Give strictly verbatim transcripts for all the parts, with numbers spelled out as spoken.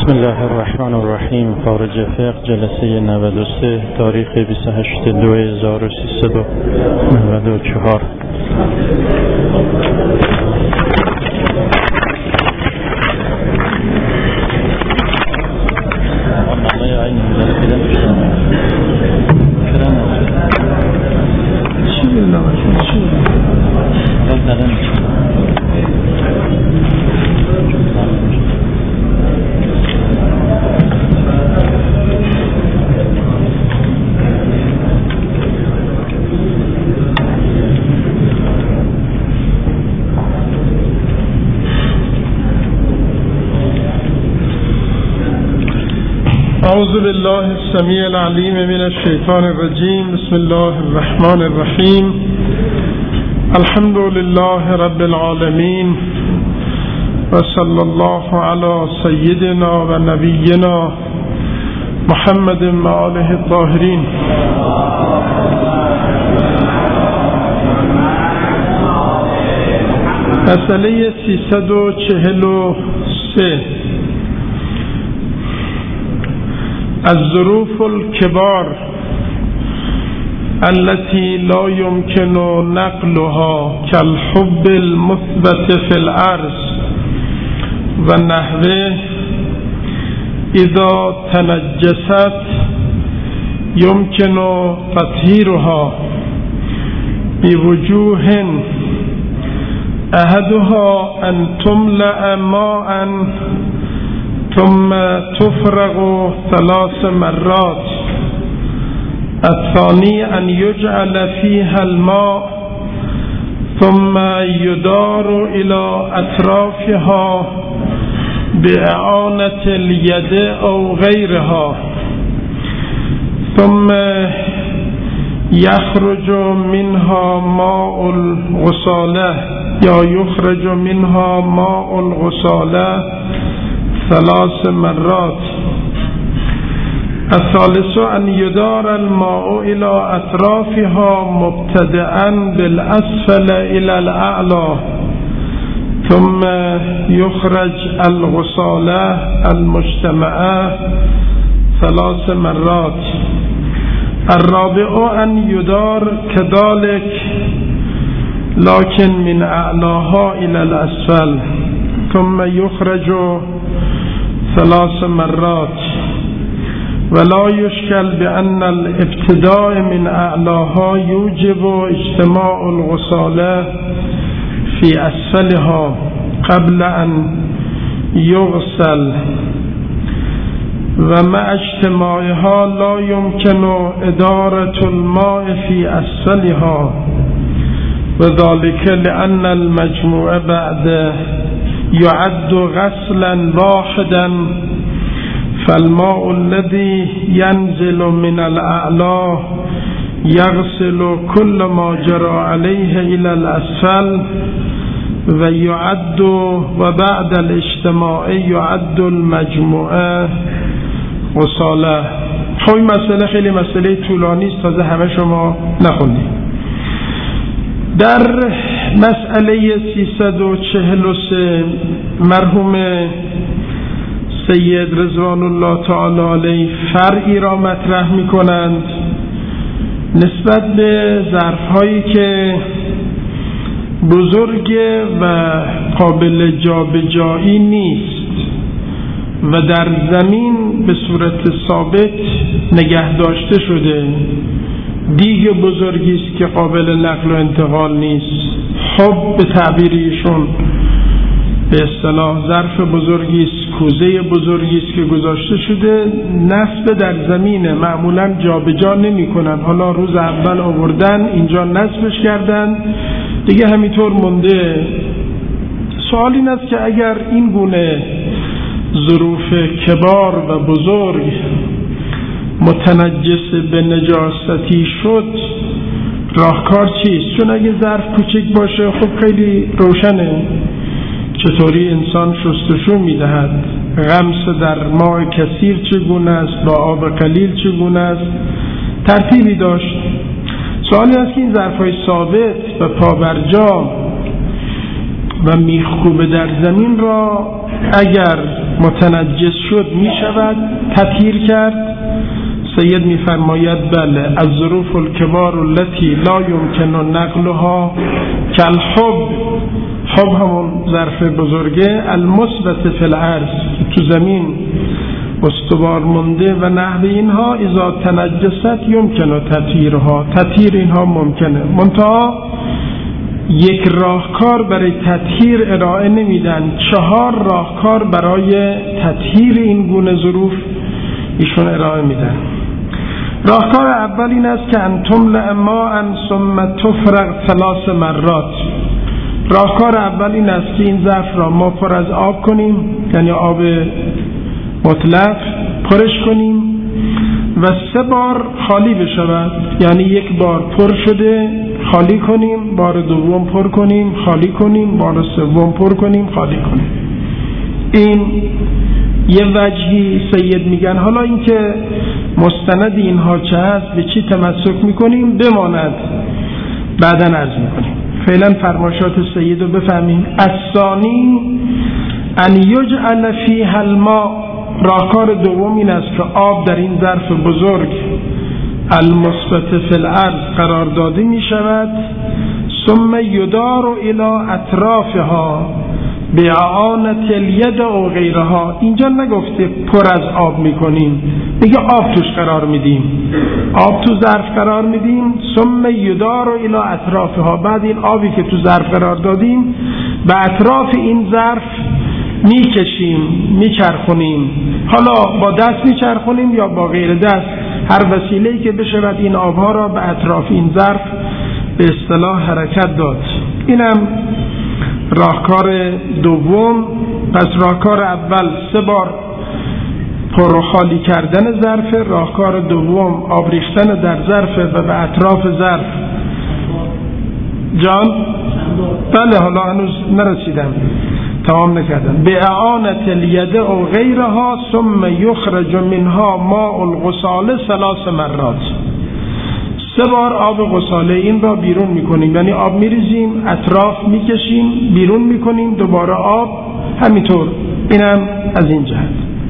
بسم الله الرحمن الرحیم. خارج فقه جلسه نود و سه تاریخ بیست و هشت دو هزار و سیصد و نود و چهار. أعوذ بالله السميع العليم من الشيطان الرجيم. بسم الله الرحمن الرحيم. الحمد لله رب العالمين، وصلى الله على سيدنا ونبينا محمد وآله الطاهرين. مسئله سیصد و چهل و سه الظروف الكبار التي لا يمكن نقلها كالحب المثبت في العرض ونحوه إذا تنجست يمكن تطهيرها بوجوه أحدها أن تملأ ماء ثم تفرغ ثلاث مرات، الثاني أن يجعل فيها الماء ثم يدار إلى أطرافها بإعانة اليد أو غيرها، ثم يخرج منها ماء الغسالة يا يخرج منها ماء الغسالة ثلاث مرات، الثالث أن يدار الماء إلى أطرافها مبتدئا بالأسفل إلى الأعلى، ثم يخرج الغسالة المجتمعة ثلاث مرات، الرابع أن يدار كذلك لكن من أعلاها إلى الأسفل، ثم يخرج ثلاث مرات، ولا يشكل بأن الابتداء من أعلاها يوجب اجتماع الغسالة في أسفلها قبل أن يغسل، ومع اجتماعها لا يمكن إدارة الماء في أسفلها، وذلك لأن المجموع بعد يعد غسلا واحدا، فالماء الذي ينزل من الأعلى يغسل كل ما جرى عليه إلى الأسفل، ويعد وبعد الاجتماع يعد المجموعة غسالة. خب این مسئله خیلی مسئله طولانی است، تازه همه شما نخوندید. در مسئله سیصد و چهل و سه مرحوم سید رضوان الله تعالی علیه فرعی را مطرح می کنند نسبت به ظرفهایی که بزرگ و قابل جابجایی نیست و در زمین به صورت ثابت نگه داشته شده، دیگ بزرگی است که قابل نقل و انتقال نیست، خب به تعبیر ایشون به اصطلاح ظرف بزرگی است، کوزه بزرگی است که گذاشته شده، نصب در زمینه، معمولا جابجا نمی‌کنن، حالا روز اول آوردن اینجا نصبش کردن دیگه همینطور مونده. سوال این است که اگر این گونه ظروف کبار و بزرگ متنجس به نجاستی شد راهکار چیست؟ چون اگه ظرف کوچک باشه خب خیلی روشنه چطوری انسان شستشو میدهد، غمس در ماء کثیر چگونه است، با آب قلیل چگونه است، ترتیبی داشت. سوالی است که این ظرف‌های ثابت و پابرجا و میخکوبه در زمین را اگر متنجس شد می شود تطهیر کرد؟ سید می فرماید بله، از ظروف الکبار التي لا يمكن نقلها کالحب، حب همون ظرف بزرگه، المثبت فی الارض، تو زمین استوار مونده و نحو اینها، اذا تنجست یمکن تطهیرها، تطهیر اینها ممکنه. منتها یک راهکار برای تطهیر ارائه نمیدن، چهار راهکار برای تطهیر این گونه ظروف ایشون ارائه میدن. راهکار اول این است که انتم لما ان ثم تفرغ ثلاث مرات. راهکار اول این است که این ظرف را ما پر از آب کنیم، یعنی آب مطلق پرش کنیم و سه بار خالی بشود، یعنی یک بار پر شده خالی کنیم، بار دوم پر کنیم خالی کنیم، بار سوم پر کنیم خالی کنیم. این یه وجهی سید میگن. حالا اینکه مستند اینها چه هست، به چی تمسک میکنیم بماند، بعداً عرض میکنیم. فعلا فرمایشات سید رو بفهمیم. الثانی ان یجعل فیها الماء، راهکار دوم این است که آب در این ظرف بزرگ المثبت فی الارض قرار داده می شود، ثم یدار الی اطرافها باعانة الید و غیرها. اینجا نگفته پر از آب میکنیم، میگه آب توش قرار میدیم، آب تو ظرف قرار میدیم، ثم یدار الی اطرافها، بعد این آبی که تو ظرف قرار دادیم به اطراف این ظرف میکشیم میچرخونیم، حالا با دست میچرخونیم یا با غیر دست، هر وسیله‌ای که بشود این آبها را به اطراف این ظرف به اصطلاح حرکت داد. اینم راهکار دوم. پس راهکار اول سه بار پر و خالی کردن ظرف، راهکار دوم آب ریختن در ظرف و به اطراف ظرف. جان؟ بله، حالا هنوز نرسیدم، تمام نکردم. به اعانة الید و غیرها ثم یخرج منها ماء الغساله ثلاث مرات. سه بار آب غساله این را بیرون میکنیم، یعنی آب میریزیم اطراف میکشیم بیرون میکنیم، دوباره آب، همینطور. اینم از این جهت.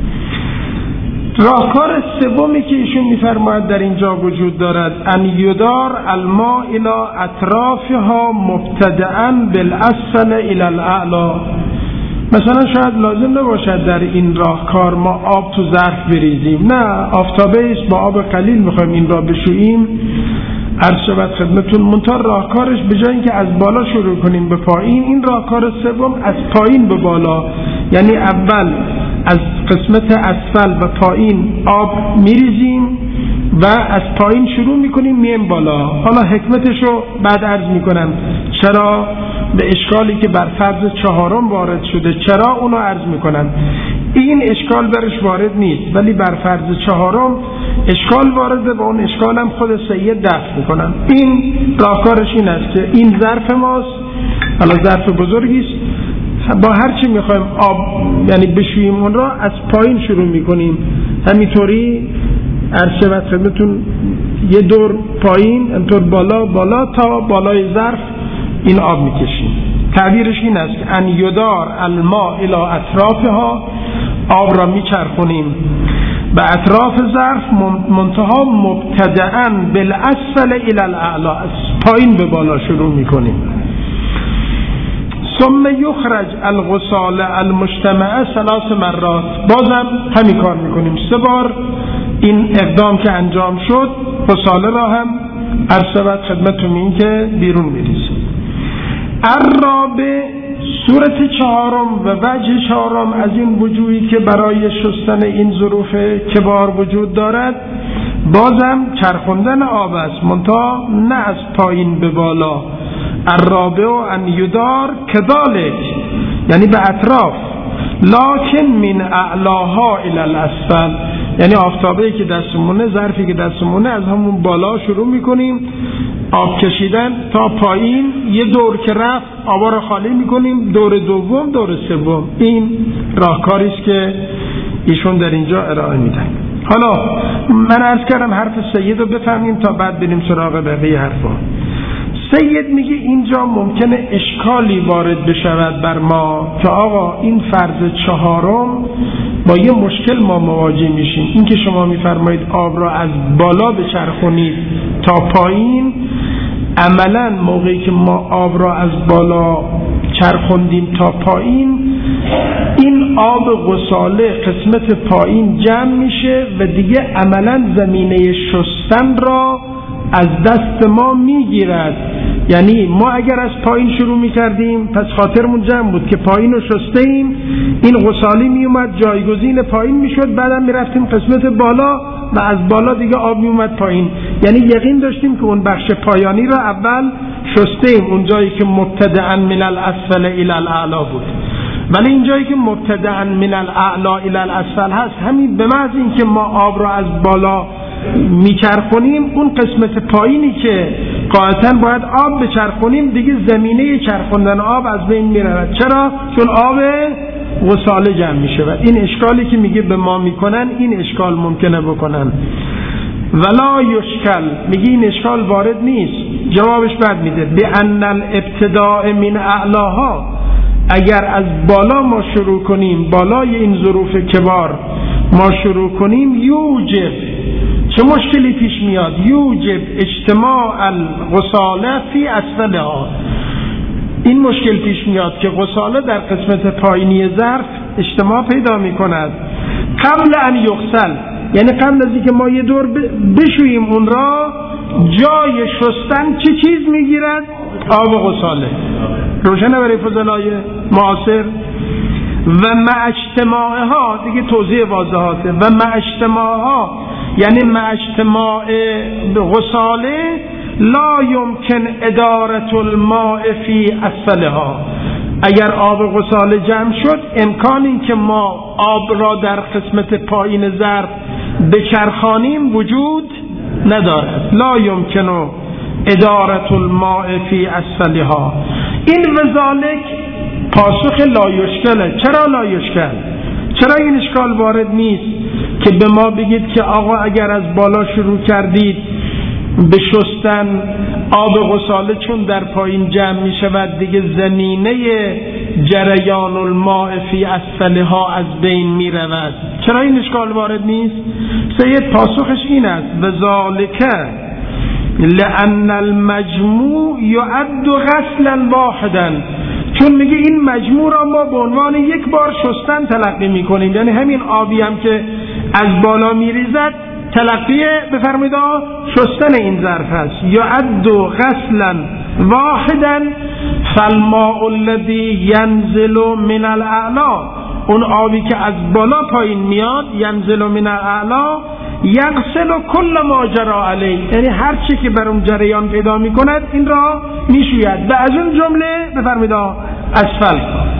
راهکار سومی که ایشون میفرماید در اینجا وجود دارد، ان یدار الماء الی اطرافها مبتدئا بالاسفل الی الاعلی. مثلا شاید لازم نباشد در این راهکار ما آب تو ظرف بریزیم، نه، آفتابه است با آب قلیل میخوایم این را بشوییم، عرض شود خدمتون. منتها راهکارش به جای اینکه از بالا شروع کنیم به پایین، این راهکار سوم از پایین به بالا، یعنی اول از قسمت اسفل و پایین آب میریزیم و از پایین شروع میکنیم میم بالا. حالا حکمتشو بعد عرض میکنم، چرا به اشکالی که بر فرض چهارم وارد شده چرا اونو عرض میکنم. این اشکال برش وارد نیست، ولی بر فرض چهارم اشکال وارده و اون اشکالم خود سید دفع میکنم. این راهکارش این است که این ظرف ماست، حالا ظرف بزرگی است، با هر چی میخوایم آب یعنی بشوییم اون را از پایین شروع میکنیم، همینطوری عرض شود خدمتون یه دور پایین، اینطور بالا بالا تا بالای ظرف این آب میکشیم. تعبیرش این است که ان یدار الماء الی اطرافها، آب را میچرخونیم به اطراف ظرف، منتها مبتدئا بالاسفل الی الاعلی، از پایین به بالا شروع میکنیم. ثم یخرج الغسال المجتمع ثلاث مرات، بازم همین کار میکنیم، سه بار این اقدام که انجام شد غساله را هم عرض شود خدمتتون این که بیرون میریزیم. الرابع، صورت چهارم و وجه چهارم از این وجوهی که برای شستن این ظروف کبار وجود دارد، بازم چرخوندن آب است، منتها نه از پایین به بالا. الرابع ان یدار کذالک، یعنی به اطراف، لکن من اعلاها الی الاسفل، یعنی آفتابه‌ای که دستمونه، ظرفی که دستمونه، از همون بالا شروع میکنیم آب کشیدن تا پایین، یه دور که رفت آبا رو خالی میکنیم، دور دوم، دور سوم. این راهکاری است که ایشون در اینجا ارائه میدن. حالا من عرض کردم حرف سید رو بفهمیم تا بعد بریم سراغ بقیه حرفا. سید میگه اینجا ممکنه اشکالی وارد بشود بر ما که آقا این فرض چهارم با یه مشکل ما مواجه میشیم. این که شما میفرمایید آب را از بالا بچرخونید تا پایین، عملا موقعی که ما آب را از بالا چرخوندیم تا پایین، این آب غساله قسمت پایین جمع میشه و دیگه عملا زمینه شستن را از دست ما میگیرد. یعنی ما اگر از پایین شروع میکردیم پس خاطرمون جمع بود که پایین رو شسته ایم، این غسالی میومد جایگزین پایین میشد، بعدم میرفتیم قسمت بالا و از بالا دیگه آب میومد پایین. یعنی یقین داشتیم که اون بخش پایانی را اول شسته ایم، اون جایی که مبتدأ من الاسفل الی الاعلی بود. ولی این جایی که مبتدأ من الاعلی الی الاسفل هست، همین به محض این که ما آب را از بالا میچرخونیم، اون قسمت پایینی که قاعدتاً باید آب بچرخونیم دیگه زمینه چرخوندن آب از بین میرود. چرا؟ چون آب غساله جمع میشه. و این اشکالی که میگه به ما میکنن، این اشکال ممکنه بکنن. ولا یشکل، میگه این اشکال وارد نیست. جوابش بعد میده به ان الابتداء من اعلاها، اگر از بالا ما شروع کنیم، بالای این ظروف کبار ما شروع کنیم، یوجب، چه مشکلی پیش میاد؟ یوجب اجتماع الغساله فی اسفلها، این مشکل پیش میاد که غساله در قسمت پایینی ظرف اجتماع پیدا میکند قبل ان یغسل، یعنی قبل از اینکه ما یه دور بشوییم اون را، جای شستن چه چیز میگیرد؟ آب غساله. روشنه برای فضلای معاصر؟ و مع اجتماعها، دیگه توضیح واضحاته، و مع اجتماعها یعنی مع اجتماع غساله لا یمکن ادارت الماء فی اسفلها، اگر آب غساله جمع شد امکان این که ما آب را در قسمت پایین ظرف بچرخانیم وجود ندارد. لا یمکن ادارت الماء فی اسفلها. این وذالک پاسخ لا یشکله. چرا لا یشکل؟ چرا این اشکال وارد نیست که به ما بگید که آقا اگر از بالا شروع کردید به شستن آب غساله چون در پایین جمع می شود دیگه زمینه جریان الماء فی اسفلها از بین می رود؟ چرا این اشکال وارد نیست؟ سید پاسخش این است و ذالک لأن المجموع یعد غسلا واحدا، چون میگه این مجموع را ما به عنوان یک بار شستن تلقی میکنیم، یعنی همین آبی هم که از بالا میریزد تلقی بفرمایید شستن این ظرف هست. یعد غسلا واحدا فالماء الذی ینزل من الاعلا، اون آبی که از بالا پایین میاد، ینزل من الاعلا یغسل کل ما جرا علیه، یعنی هر چی که بر اون جریان پیدا میکند این را میشوید و از اون جمله بفرمایید اسفل،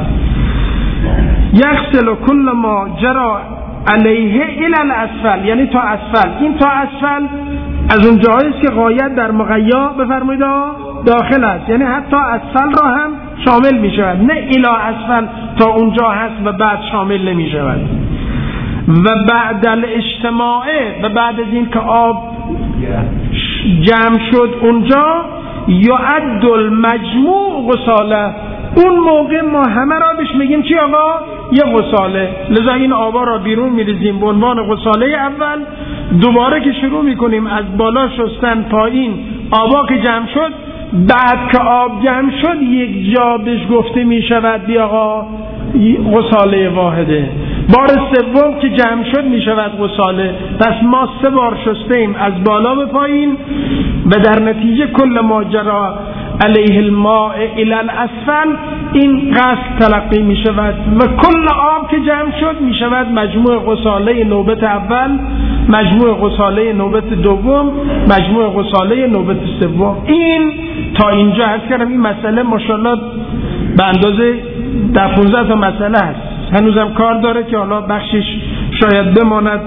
یغسل کل ما جرا علیه الی الاسفل، یعنی تا اسفل. این تا اسفل از اون جایی است که غایت در مغیا بفرمایید داخل است، یعنی حتی اسفل را هم شامل می شود، نه الی اسفل تا اونجا هست و بعد شامل نمی شود. و بعد الاجتماع، و بعد از این که آب جمع شد اونجا، یعد المجموع غساله، اون موقع ما همه را بهش میگیم چی آقا؟ یه غساله. لذا این آبا را بیرون میریزیم به عنوان غساله اول، دوباره که شروع میکنیم از بالا شستن پایین آبا که جمع شد، بعد که آب جمع شد یک جا بهش گفته میشود بی آقا غساله واحده. بار سوم که جمع شد میشود غساله. پس ما سه بار شسته ایم از بالا به پایین و در نتیجه کل ماجرا علیه الماء الی الاسفل، این غسل تلقی می شود و کل آب که جمع شد می شود مجموع غساله نوبت اول، مجموع غساله نوبت دوم، مجموع غساله نوبت سوم. این تا اینجا هست کردم. این مسئله ماشاءالله به اندازه در پانزده تا مسئله هست، هنوزم کار داره که حالا بخشش شاید بماند.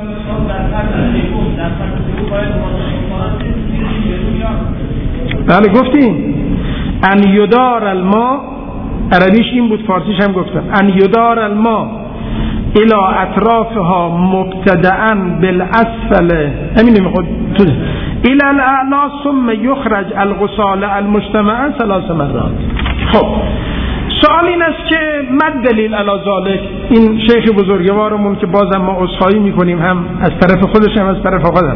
بله گفتیم ان یدار الماء، عربیش این بود، فارسیش هم گفتم، ان یدار الماء الی اطرافها مبتدأ بالاسفل، همین میخواد الى الاعلا ثم یخرج الغسال المجتمع ثلاث مرات. خب سوال این است که ما دلیل علی ذلک؟ این شیخ بزرگوارمون که بازم ما عذرخواهی میکنیم هم از طرف خودش هم از طرف خودم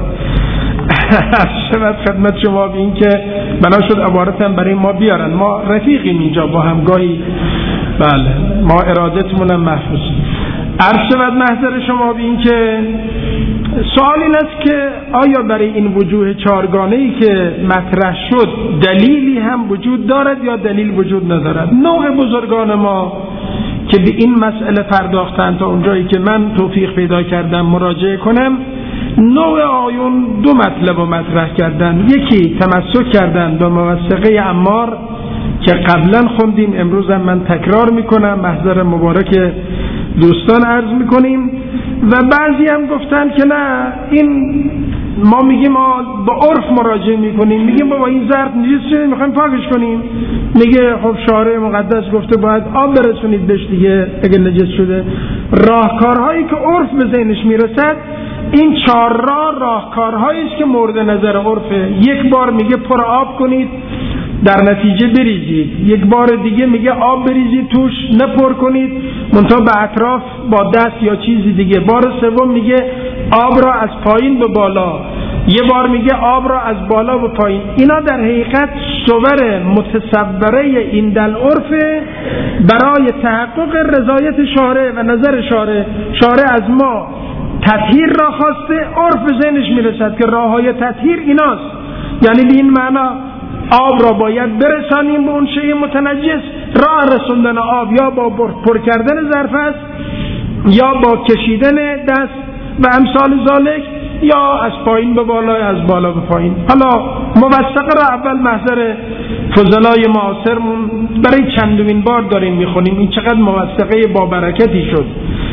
شما خدمت شما به این که بنا شد عبارتم برای ما بیارن، ما رفیقیم اینجا با هم گاهی، بله ما ارادتمونم محفوظ. عرض شود محضر شما به این که سوال این است که آیا برای این وجوه چارگانه‌ای که مطرح شد دلیلی هم وجود دارد یا دلیل وجود ندارد؟ نوع بزرگان ما که به این مسئله پرداختن تا اونجایی که من توفیق پیدا کردم مراجعه کنم، نوع آیون دو مطلب رو مطرح کردن. یکی تمسک کردن به موثقه عمار که قبلا خوندیم، امروز هم من تکرار میکنم، محضر مبارک دوستان عرض میکنیم. و بعضی هم گفتن که نه، این ما میگیم ما با عرف مراجعه میکنیم، میگیم بابا این ظرف نجس شده میخوایم پاکش کنیم، میگه خب شارع مقدس گفته باید آب برسونید بهش دیگه اگه نجس شده. راهکارهایی که عرف به ذهنش میرسد، این چهار راه راهکارهایی است که مورد نظر عرفه. یک بار میگه پر آب کنید در نتیجه بریزید، یک بار دیگه میگه آب بریزید توش نپر کنید منتها به اطراف با دست یا چیزی دیگه، بار سوم میگه آب را از پایین به بالا، یه بار میگه آب را از بالا به پایین. اینا در حقیقت صور متصوره این دل عرفه برای تحقق رضایت شارع و نظر شارع. شارع از ما تطهیر را خواسته، عرف ذهنش میرسد که راههای تطهیر ایناست، یعنی به این معنا آب را باید برسانیم به اون شیء متنجس. راه رسوندن آب یا با پر کردن ظرف است یا با کشیدن دست و امثال ذالک، یا از پایین به بالا یا از بالا به پایین. حالا موثقه را اول محضر فضلای معاصرمون برای چندمین بار داریم میخونیم، این چقدر موثقه با برکتی شد.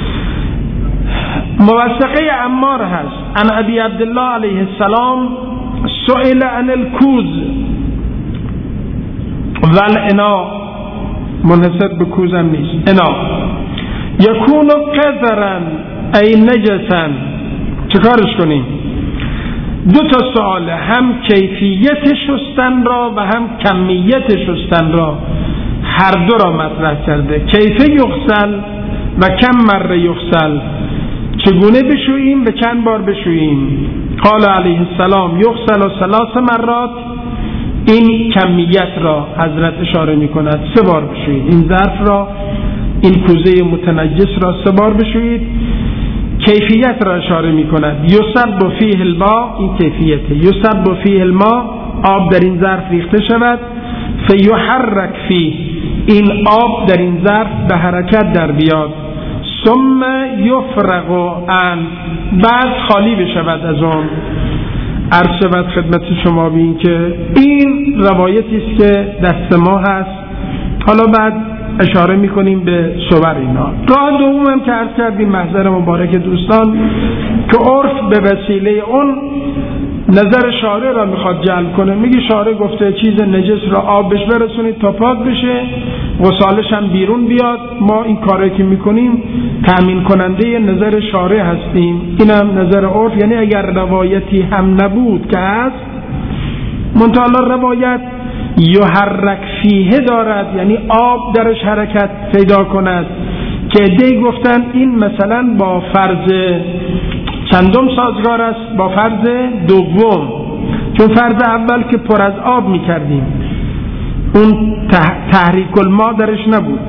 موثقه عمار هست. عن ابی عبدالله علیه السلام سئل عن الکوز والعنا، منحصر به کوزم نیست، انا یکون قذرن ای نجسن. چه کارش کنیم؟ دو تا سواله، هم کیفیت شستن را و هم کمیت شستن را، هر دو را مطرح کرده. کیف یغسل و کم مره یغسل، چگونه بشوییم و چند بار بشوییم. قال علیه السلام یغسل و ثلاث مرات، این کمیت را حضرت اشاره می کند، سه بار بشویید این ظرف را، این کوزه متنجس را سه بار بشویید. کیفیت را اشاره می کند، یصب فیه الماء، این کیفیته، یصب فیه الماء، آب در این ظرف ریخته شود، فیحرک فیه، این آب در این ظرف به حرکت در بیاد، ثم یفرغ عن، بعد خالی بشود از آن. عرض شود خدمت شما بین که این روایتی است که دست ما هست. حالا بعد اشاره میکنیم به صور اینا. راه دوم هم که عرض کردیم محضر مبارک دوستان که عرف به وسیله اون نظر شارع را میخواد جلب کنه. میگه شارع گفته چیز نجس را آب بهش برسونید تا پاک بشه، غسالش هم بیرون بیاد. ما این کاری که میکنیم تأمین کننده نظر شارع هستیم، اینم نظر عرف. یعنی اگر روایتی هم نبود که هست، منتها روایت یحرک فیه دارد، یعنی آب درش حرکت پیدا کند، که دی گفتن این مثلا با فرض چندم سازگار است؟ با فرض دوم. چون فرض اول که پر از آب میکردیم اون تحریک الماء درش نبود،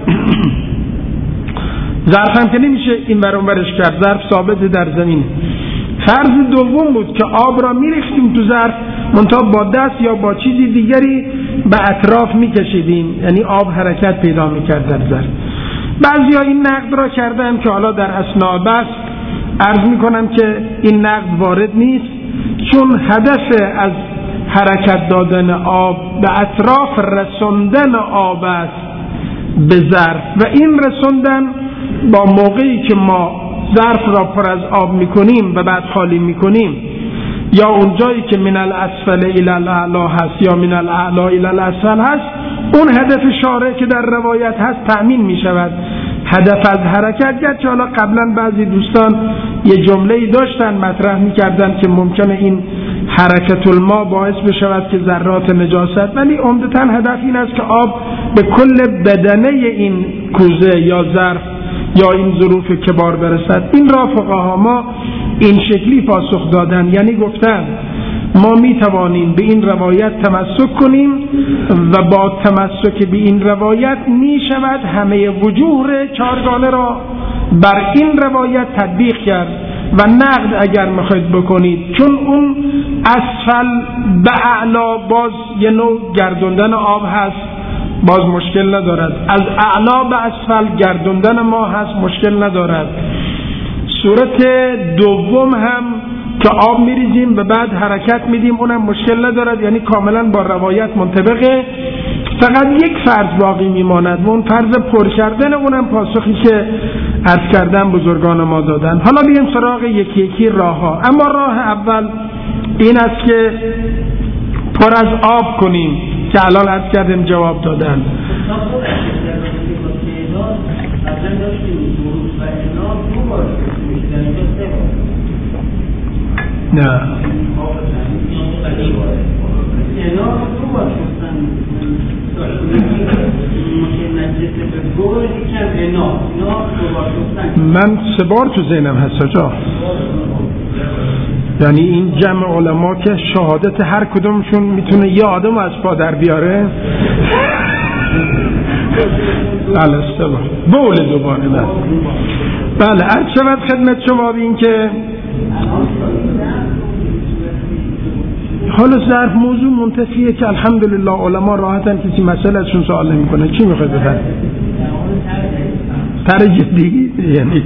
ظرف هم که نمیشه این برون برش کرد، ظرف ثابت در زمین. فرض دوم بود که آب را میریختیم تو ظرف، منتها با دست یا با چیزی دیگری به اطراف میکشیدیم، یعنی آب حرکت پیدا میکرد در ظرف. بعضی ها این نقد را کردن که حالا در اثناء بحث عرض میکنم که این نقد وارد نیست، چون هدف از حرکت دادن آب به اطراف رسوندن آب است به ظرف، و این رسوندن با موقعی که ما ظرف را پر از آب میکنیم و بعد خالی میکنیم، یا اونجایی که من الاسفل الی الاعلا هست یا من الاعلا الی الاسفل هست، اون هدف شارع که در روایت هست تأمین میشود. هدف از حرکت، گرچه حالا قبلا بعضی دوستان یه جمله‌ای داشتن مطرح میکردن که ممکنه این حرکت الماء باعث بشود که ذرات نجاست، ولی عمدتاً هدف این است که آب به کل بدنه این کوزه یا ظرف یا این ظروف کبار برسد. این را فقها ما این شکلی پاسخ دادن، یعنی گفتن ما می توانیم به این روایت تمسک کنیم و با تمسک به این روایت می شود همه وجوه چارگانه را بر این روایت تطبیق کرد و نقد اگر میخواید بکنید، چون اون اسفل به اعلا باز یه نوع گردوندن آب هست، باز مشکل ندارد. از اعلا به اسفل گردوندن ما هست، مشکل ندارد. صورت دوم هم که آب میریزیم و بعد حرکت میدیم اونم مشکل ندارد، یعنی کاملا با روایت منطبقه. فقط یک فرض باقی میماند و اون فرض پر کردن، اونم پاسخی که عرض کردن بزرگان ما دادن. حالا بیایم سراغ یکی یکی راه ها. اما راه اول این است که پر از آب کنیم که الان عرض کردیم جواب دادن. نه من سه بار تو ذهنم هست جا، یعنی این جمع علما که شهادت هر کدومشون میتونه یه آدم از پا در بیاره. بله سه بار بول دوباره. بله بله عرض شود خدمت شما بین که حالا ظرف موضوع منتفیه که الحمدلله علما راحتن، کسی مسئله ازشون سوال نمی کنه. چی میخوای بفرد؟ تر جدی یعنی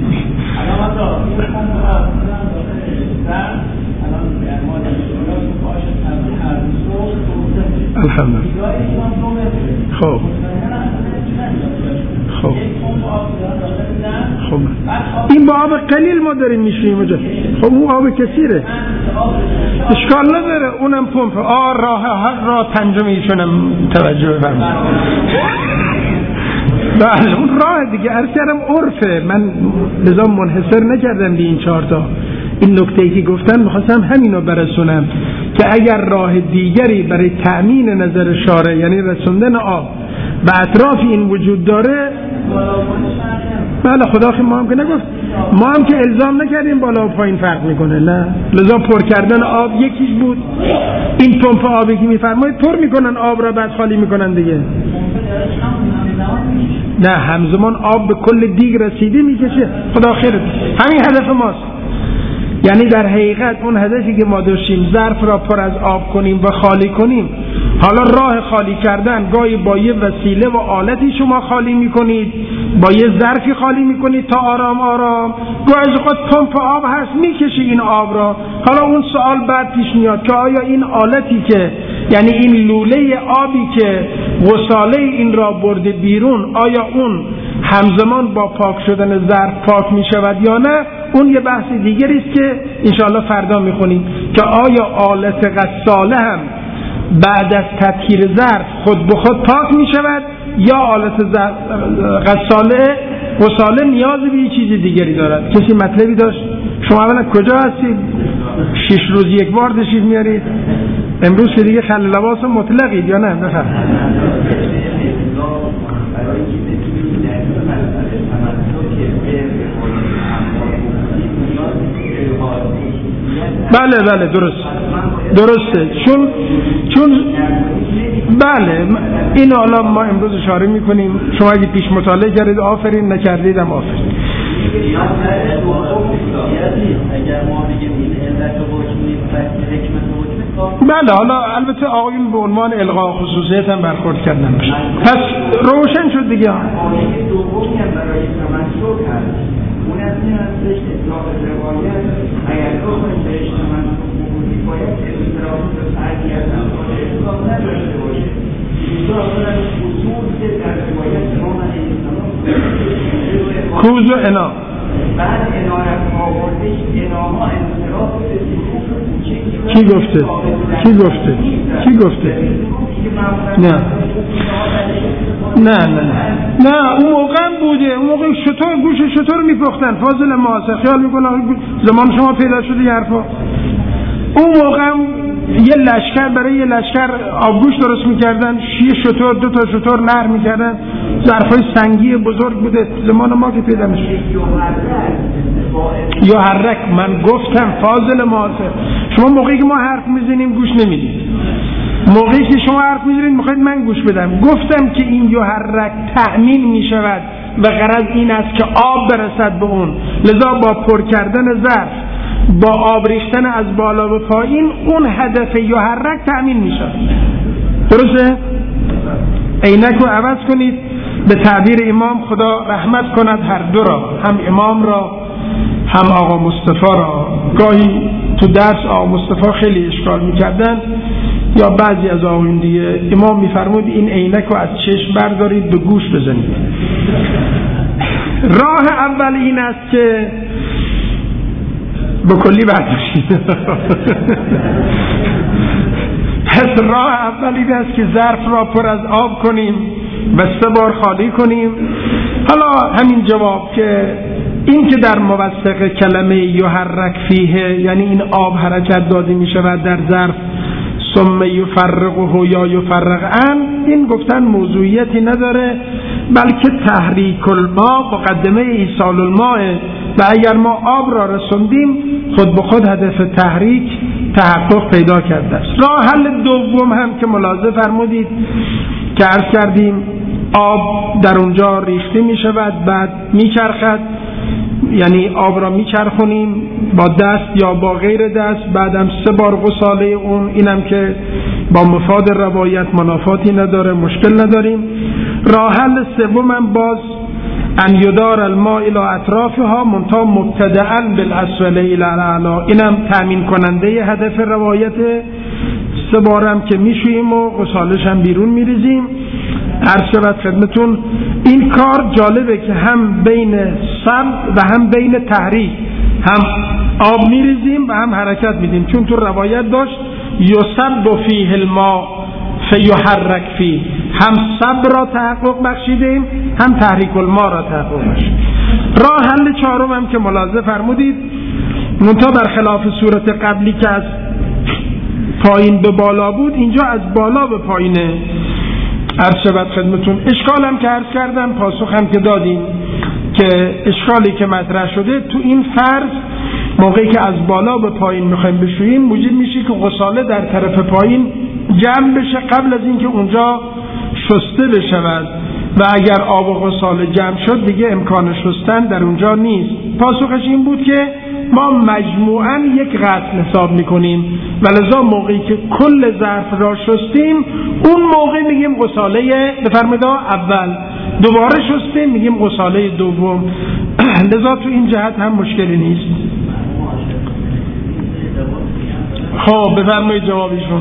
الحمدلله. خب خب خب این با آب قلیل ما داریم میشویم اونجا. خب اون آب کثیره، اشکال نداره، اونم پمپ. آه راه هر راه پنجم ایشونم توجه بفرمایید. بله اون راه دیگه عرض کردم عرفه، من لذا منحصر نکردم به این چهار تا. این نکته‌ای که گفتن می‌خواستم همینو برسونم که اگر راه دیگری برای تأمین نظر شارع، یعنی رسوندن آب به اطراف این وجود داره، بله خدا خیلی ما هم که نگفت، ما هم که الزام نکردیم بالا و پایین فرق میکنه، نه. لذا پر کردن آب یکیش بود. این پمپ آبی که میفرمایید پر میکنن آب را بعد خالی میکنن دیگه. نه همزمان آب به کل دیگ رسیده میکشه. خدا خیرت، همین هدف ماست. یعنی در حقیقت اون هدفی که ما داشتیم ظرف را پر از آب کنیم و خالی کنیم. حالا راه خالی کردن گاهی با یه وسیله و آلتی شما خالی میکنید، با یه ظرفی خالی میکنید تا آرام آرام، گاهی از خود پمپ آب هست میکشه این آب را. حالا اون سوال بعد پیش میاد که آیا این آلتی که یعنی این لوله آبی که غساله این را برده بیرون، آیا اون همزمان با پاک شدن ظرف پاک میشود یا نه؟ اون یه بحث دیگری است که انشاءالله فردا میخونیم که آیا آلت غساله هم بعد از تطهیر ظرف خود به خود پاک میشود یا آلت غساله غساله نیاز به یه چیز دیگری دارد. کسی مطلبی داشت؟ شما اولا کجا هستید؟ شش روز یک بار تشریف میارید؟ امروز که دیگه خل لباس مطلقید یا نه؟ بفرمایید. بله بله درست درسته، چون چون بله این حالا ما امروز اشاره میکنیم. شما اگه پیش مطالعه کردید آفرین، نکردید هم آفرین. بله حالا البته آقایون به عنوان الغا خصوصیت هم برخورد کردن بشه. پس روشن شد دیگه. اون از این هستش اطلاق روایت اگر بخواهیم بهش تمنصب بکنیم باید اطلاق فرضیت هم باشه، اطلاق نداشته باشه. اینجا اصلا اصول که در روایت امام علیه السلام کوز و انا بعد انارت آوردش اناها انصراف به ظروف کوچکی کی گفته؟ کی گفته؟ کی گفته؟ نه نه نه نه اون موقع بوده، اون موقع شطور گوش شطور میپختن فاضل معاصر، خیال میکنه زمان شما پیدا شده یه حرفا. اون موقع یه لشکر برای یه لشکر آبگوش درست میکردن، یه شتر دو تا شتر نهر میکردن، ظرفای سنگی بزرگ بوده زمان ما که پیدا میشه. یا حرک، من گفتم فاضل معاصر، شما موقعی که ما حرف میزنیم گوش نمیدید، موقعی که شما حرف میزنید میخواید من گوش بدم. گفتم که این یحرک تأمین میشود و غرض این است که آب برسد به اون، لذا با پر کردن ظرف، با آب ریختن از بالا به پایین، اون هدف یحرک تأمین میشه. درسته؟ عینک رو عوض کنید. به تعبیر امام خدا رحمت کند هر دو را، هم امام را هم آقا مصطفی را. گاهی تو درس آقا مصطفی خیلی اشکال میکردن، یا بعضی از آقایون دیگه، امام میفرمود این عینک رو از چشم بردارید به گوش بزنید. راه اول این است که به کلی برداشتید. پس راه اول این است که ظرف را پر از آب کنیم و سه بار خالی کنیم. حالا همین جواب که این که در موثق کلمه یحرک فیه، یعنی این آب حرکت داده می شود در ظرف، ثم یفرقه یا یفرقن، این گفتن موضوعیتی نداره، بلکه تحریک الماء مقدمه ایصال الماء، و اگر ما آب را رسوندیم خود به خود هدف تحریک تحقق پیدا کرده است. راه حل دوم هم که ملاحظه فرمودید که عرض کردیم آب در اونجا ریخته می شود، بعد می چرخد، یعنی آب را می چرخونیم با دست یا با غیر دست، بعدم سه بار غساله اون، اینم که با مفاد روایت منافاتی نداره، مشکل نداریم. راه حل سوم هم باز ان یدار الماء الى اطرافها منتها مبتدعا بالاسفل الى الاعلی، اینم تامین کننده هدف روایت. سه بارم که میشوییم و غسالش هم بیرون میریزیم. عرض شود خدمتون این کار جالبه که هم بین صب و هم بین تحریک، هم آب میریزیم و هم حرکت میدیم، چون تو روایت داشت یصب فیه الماء فیحرک فیه، هم صب را تحقق بخشیدیم هم تحریک الماء را تحقق بخشیدیم. راه حل چهارم هم که ملاحظه فرمودید، منتها برخلاف صورت قبلی که از پایین به بالا بود، اینجا از بالا به پایینه. عرض شود خدمتون اشکالم که عرض کردم، پاسخ هم که دادیم که اشکالی که مطرح شده تو این فرض، موقعی که از بالا به پایین میخوایم بشوییم، موجب میشه که غساله در طرف پایین جمع بشه قبل از اینکه اونجا شسته بشود، و اگر آب و غساله جمع شد دیگه امکان شستن در اونجا نیست. پاسخش این بود که ما مجموعاً یک غسل حساب میکنیم، ولذا موقعی که کل ظرف را شستیم اون موقع میگیم غساله بفرمایید اول، دوباره شستیم میگیم غساله دوم. لذا تو این جهت هم مشکلی نیست. خب بفرمایید جوابیشون.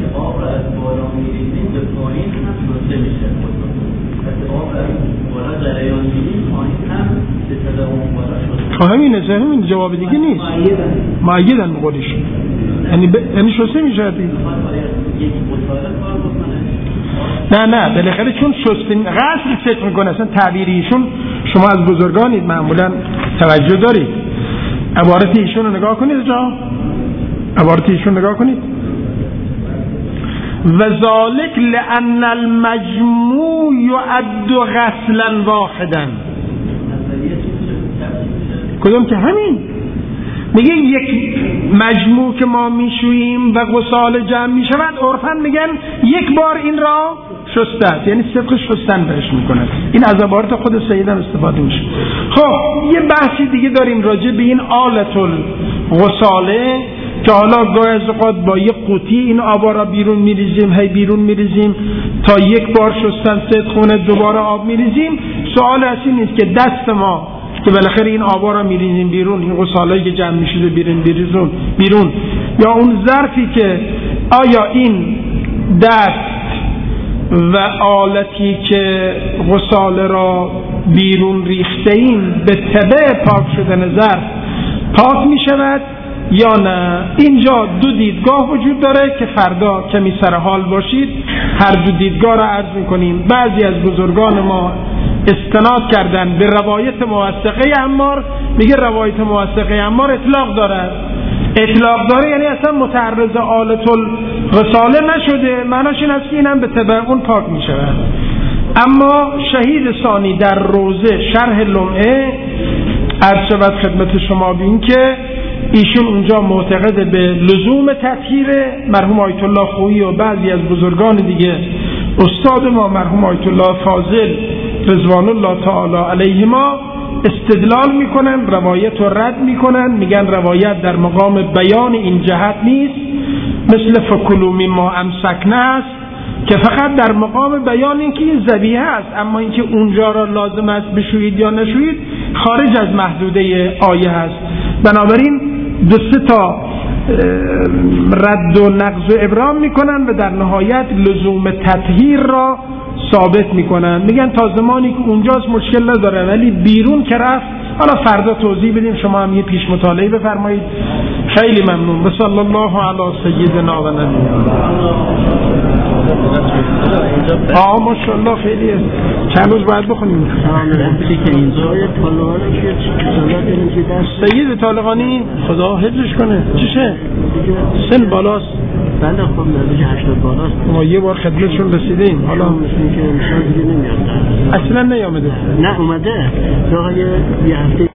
همینه، همین جواب دیگه نیست، معیدن بقولش، یعنی ب... یعنی شسته میشه دیگه. نه نه بالاخره چون شسته غسل فکر میکنه، اصلا تعبیریشون شما از بزرگانید معمولا توجه دارید. عبارت ایشون رو نگاه کنید، جا عبارت ایشون نگاه کنید. و ذالک لان المجموع یعد غسلا واحدا. کدوم که همین میگه یک مجموع که ما میشوییم و غسال جمع میشود، عرفاً میگن یک بار این را شسته است، یعنی صدق شستن بهش میکنن. این از عبارت خود سیدم استفاده میشه. خب یه بحثی دیگه داریم راجع به این آلت الغساله، که حالا گاهی از اوقات با یک قوطی این آبا را بیرون میریزیم، هی بیرون میریزیم تا یک بار شستن صدق خونه، دوباره آب میریزیم. سوال اصلی نیست که دست ما که بالاخره این آبا را میریزیم بیرون، این غسالایی که جمع میشده بیرون بیرون بیرون، یا اون ظرفی که آیا این دست و آلتی که غساله را بیرون ریخته ایم به تبع پاک شدن ظرف پاک میشود یا نه. اینجا دو دیدگاه وجود داره که فردا کمی سر حال باشید هر دو دیدگاه را عرض میکنیم. بعضی از بزرگان ما استناد کردن به روایت موثقه عمار، میگه روایت موثقه عمار اطلاق دارد، اطلاق داره یعنی اصلا متعرض آلت الغساله نشده، معناش این است که اینم به تبع اون پاک می شود. اما شهید ثانی در روزه شرح لمعه عرض شود خدمت شما بین که ایشون اونجا معتقد به لزوم تطهیر. مرحوم آیت الله خویی و بعضی از بزرگان دیگه استاد ما مرحوم آیت الله فاضل رضوان الله تعالی علیهما استدلال میکنن، روایت رو رد میکنن، میگن روایت در مقام بیان این جهت نیست، مثل فکلوا مما امسکنا است که فقط در مقام بیان این که این ذبیحه است، اما اینکه اونجا را لازم است بشویید یا نشویید خارج از محدوده آیه است. بنابراین دو سه تا رد و نقض و ابرام میکنن و در نهایت لزوم تطهیر را ثابت میکنن. میگن تا زمانی که اونجاست مشکل نداره، ولی بیرون که رفت. حالا فردا توضیح بدیم، شما هم یه پیش مطالعه بفرمایید. خیلی ممنون. و صلی الله علی سیدنا و نبینا. آه ماشاءالله خیلی است. چند روز باید بخونیم. سید طالقانی خدا حفظش کنه. چیشه؟ سن بالاست. بله خب نزدیک هشتاد بالاست. ما یه بار خدمتشون رسیدیم. حالا مثل که امشب دیگه نمیاد. اصلا نیامده. نه اومده. یه هفته